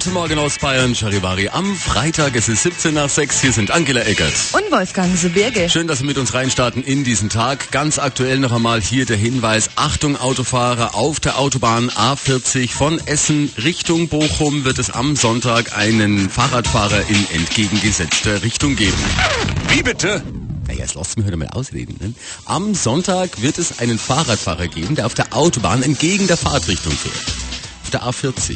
Guten Morgen aus Bayern, Charivari. Am Freitag, es ist 17 nach 6, hier sind Angela Eckert. Und Wolfgang Sebirge. Schön, dass Sie mit uns reinstarten in diesen Tag. Ganz aktuell noch einmal hier der Hinweis, Achtung Autofahrer, auf der Autobahn A40 von Essen Richtung Bochum wird es am Sonntag einen Fahrradfahrer in entgegengesetzter Richtung geben. Wie bitte? Naja, jetzt lasst mich heute mal ausreden. Ne? Am Sonntag wird es einen Fahrradfahrer geben, der auf der Autobahn entgegen der Fahrtrichtung fährt. Auf der A40.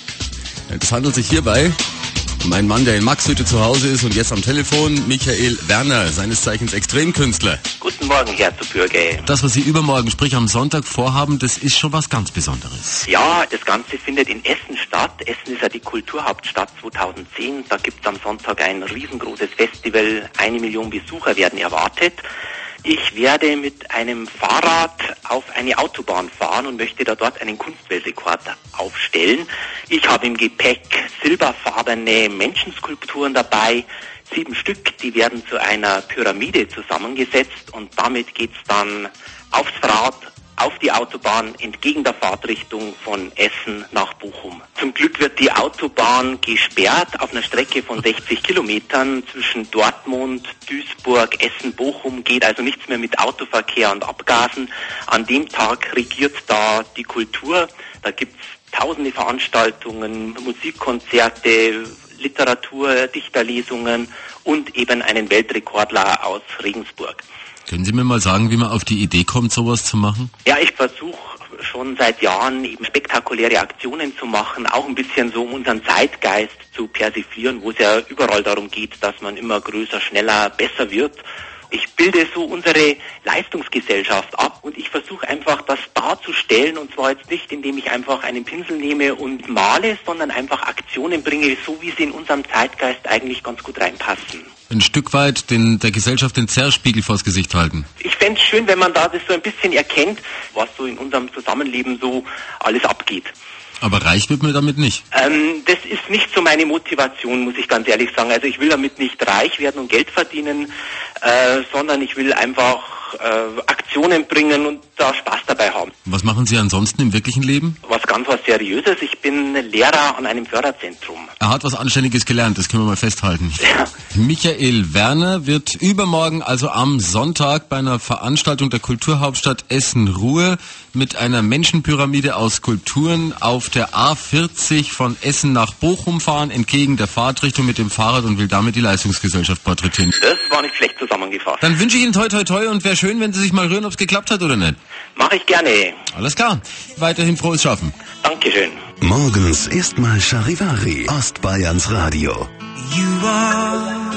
Es handelt sich hierbei um einen Mann, der in Maxhütte zu Hause ist und jetzt am Telefon, Michael Werner, seines Zeichens Extremkünstler. Guten Morgen, Herr Gebirge. Das, was Sie übermorgen, sprich am Sonntag, vorhaben, das ist schon was ganz Besonderes. Ja, das Ganze findet in Essen statt. Essen ist ja die Kulturhauptstadt 2010. Da gibt es am Sonntag ein riesengroßes Festival. 1 Million Besucher werden erwartet. Ich werde mit einem Fahrrad auf eine Autobahn fahren und möchte da dort einen Kunstweltrekord aufstellen. Ich habe im Gepäck silberfarbene Menschenskulpturen dabei, 7 Stück, die werden zu einer Pyramide zusammengesetzt und damit geht's dann aufs Rad, auf die Autobahn entgegen der Fahrtrichtung von Essen nach Bochum. Zum Glück wird die Autobahn gesperrt auf einer Strecke von 60 Kilometern zwischen Dortmund, Duisburg, Essen, Bochum, geht also nichts mehr mit Autoverkehr und Abgasen. An dem Tag regiert da die Kultur. Da gibt's tausende Veranstaltungen, Musikkonzerte, Literatur, Dichterlesungen und eben einen Weltrekordler aus Regensburg. Können Sie mir mal sagen, wie man auf die Idee kommt, sowas zu machen? Ja, ich versuche schon seit Jahren eben spektakuläre Aktionen zu machen, auch ein bisschen so um unseren Zeitgeist zu persiflieren, wo es ja überall darum geht, dass man immer größer, schneller, besser wird. Ich bilde so unsere Leistungsgesellschaft ab und ich versuche einfach, das darzustellen, und zwar jetzt nicht, indem ich einfach einen Pinsel nehme und male, sondern einfach Aktionen bringe, so wie sie in unserem Zeitgeist eigentlich ganz gut reinpassen. Ein Stück weit der Gesellschaft den Zerrspiegel vors Gesicht halten. Ich fände es schön, wenn man da das so ein bisschen erkennt, was so in unserem Zusammenleben so alles abgeht. Aber reich wird man damit nicht. Das ist nicht so meine Motivation, muss ich ganz ehrlich sagen. Also ich will damit nicht reich werden und Geld verdienen, sondern ich will einfach Aktionen bringen und da Spaß dabei haben. Was machen Sie ansonsten im wirklichen Leben? Was Seriöses. Ich bin Lehrer an einem Förderzentrum. Er hat was Anständiges gelernt, das können wir mal festhalten. Ja. Michael Werner wird übermorgen, also am Sonntag, bei einer Veranstaltung der Kulturhauptstadt Essen-Ruhr mit einer Menschenpyramide aus Skulpturen auf der A40 von Essen nach Bochum fahren, entgegen der Fahrtrichtung mit dem Fahrrad, und will damit die Leistungsgesellschaft porträtieren. Das war nicht schlecht zusammengefasst. Dann wünsche ich Ihnen toi toi toi und wäre schön, wenn Sie sich mal rühren, ob es geklappt hat oder nicht. Mache ich gerne. Alles klar. Weiterhin frohes Schaffen. Dankeschön. Morgens ist mal Charivari, Ostbayerns Radio. You are